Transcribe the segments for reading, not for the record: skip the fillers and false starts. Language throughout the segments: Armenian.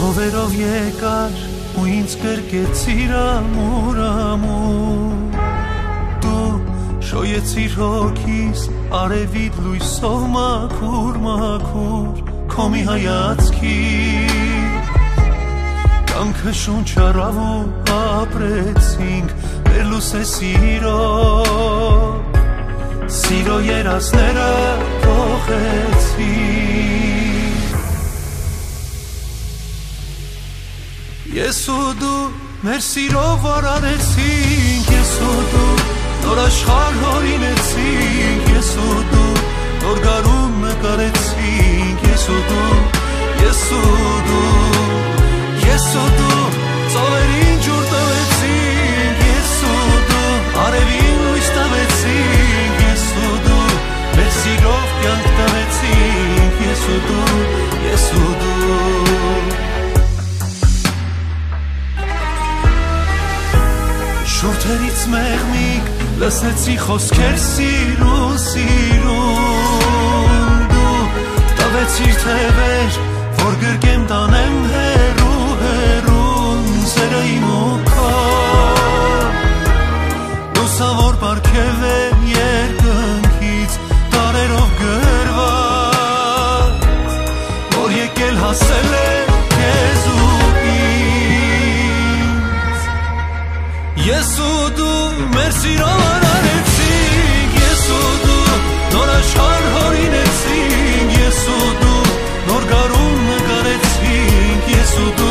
Հովերով եկար ու ինձ կրկեց իր ամուրամուր Դու շոյեցիր հոգիս արևիդ լույսով մաքուր մաքուր Քո մի հայացքի Կյանքը շունչ առավ ու ապրեցինք Վերլուս է Սիրո երասները փոխեցինք Ես ու դու մեր սիրով արարեցինք Ես ու դու նոր աշխարհ հորինեցինք Ես ու դու նոր գարուն նկարեցինք Ես ու դու ծովերին ջուր տվեցինք Ես ու դու արևին լույս տվեցինք Ես ու դու մեր սիրով կյանք տվեցինք Ես ու դու Շուրթերից մեղմիկ լսեցի խոսքեր սիրուն Դու տվեցիր թևեր, որ գրկեմ տանեմ հեռուն Սերը իմ ու քո Լուսավոր պարգև է երկնքից տարերով գրված Որ եկել հասել է քեզ ու ինձ Ես ու դու մեր սիրով արարեցինք Ես ու դու նոր աշխարհ հորինեցինք Ես ու դու նոր գարուն նկարեցինք Ես ու դու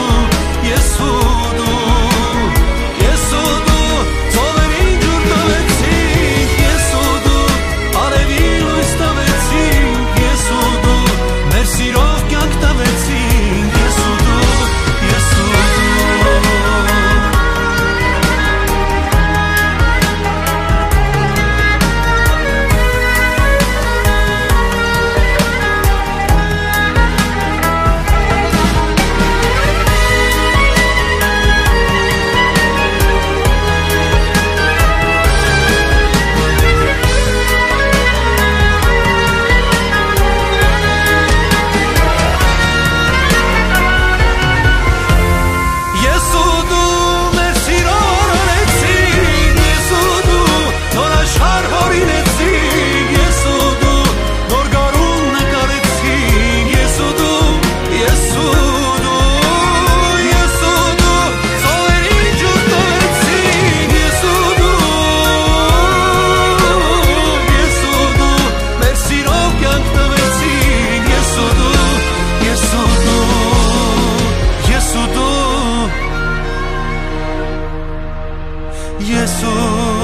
ծովերին ջուր տվեցինք Ես ու դու արևին լույս տվեցինք Ես ու դու մեր սիրով կյանք տվեցինք Ես ու դու Yes,